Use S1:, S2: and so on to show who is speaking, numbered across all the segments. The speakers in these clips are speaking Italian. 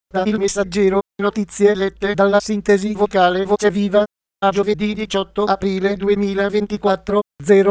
S1: Da Il Messaggero, notizie lette dalla sintesi vocale Voce Viva. A giovedì 18 aprile 2024,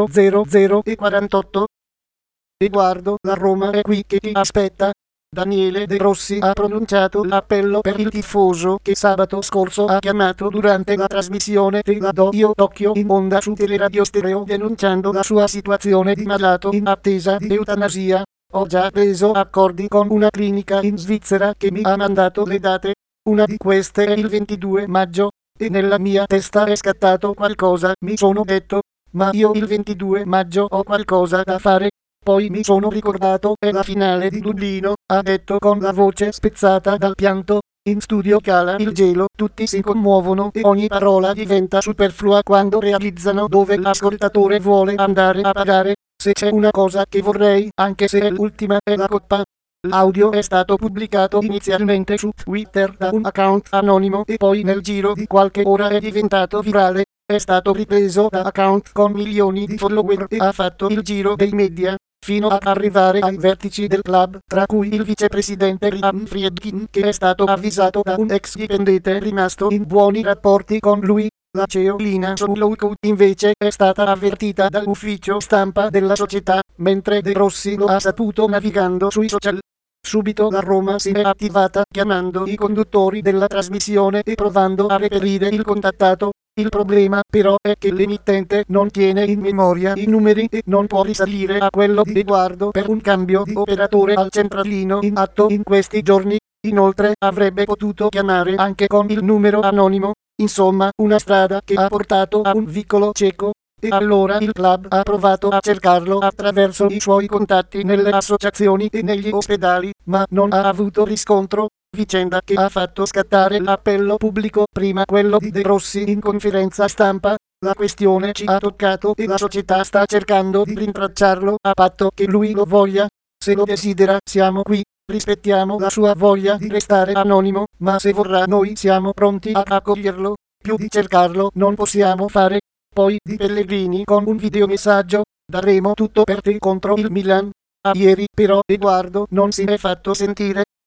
S1: 000:48. Edoardo, la Roma è qui che ti aspetta. Daniele De Rossi ha pronunciato l'appello per il tifoso che sabato scorso ha chiamato durante la trasmissione Te la do io Tokyo in onda su Teleradio Stereo, denunciando la sua situazione di malato in attesa di eutanasia. Ho già preso accordi con una clinica in Svizzera che mi ha mandato le date. Una di queste è il 22 maggio. E nella mia testa è scattato qualcosa, mi sono detto, ma io il 22 maggio ho qualcosa da fare. Poi mi sono ricordato, è la finale di Dublino, ha detto con la voce spezzata dal pianto. In studio cala il gelo, tutti si commuovono e ogni parola diventa superflua quando realizzano dove l'ascoltatore vuole andare a parare. Se c'è una cosa che vorrei, anche se è l'ultima, è la coppa. L'audio è stato pubblicato inizialmente su Twitter da un account anonimo e poi nel giro di qualche ora è diventato virale. È stato ripreso da account con milioni di follower e ha fatto il giro dei media, fino ad arrivare ai vertici del club, tra cui il vicepresidente Ryan Friedkin, che è stato avvisato da un ex dipendente rimasto in buoni rapporti con lui. La CEO Lina Soloco invece è stata avvertita dall'ufficio stampa della società, mentre De Rossi lo ha saputo navigando sui social. Subito la Roma si è attivata chiamando i conduttori della trasmissione e provando a reperire il contattato. Il problema però è che l'emittente non tiene in memoria i numeri e non può risalire a quello di Edoardo per un cambio di operatore al centralino in atto in questi giorni. Inoltre avrebbe potuto chiamare anche con il numero anonimo. Insomma, una strada che ha portato a un vicolo cieco. E allora il club ha provato a cercarlo attraverso i suoi contatti nelle associazioni e negli ospedali, ma non ha avuto riscontro. Vicenda che ha fatto scattare l'appello pubblico, prima quello di De Rossi in conferenza stampa. La questione ci ha toccato e la società sta cercando di rintracciarlo, a patto che lui lo voglia. Se lo desidera, siamo qui. Rispettiamo la sua voglia di restare anonimo, ma se vorrà noi siamo pronti ad accoglierlo. Più di cercarlo non possiamo fare. Poi di Pellegrini con un videomessaggio: daremo tutto per te contro il Milan. Ieri però Edoardo non si è fatto sentire.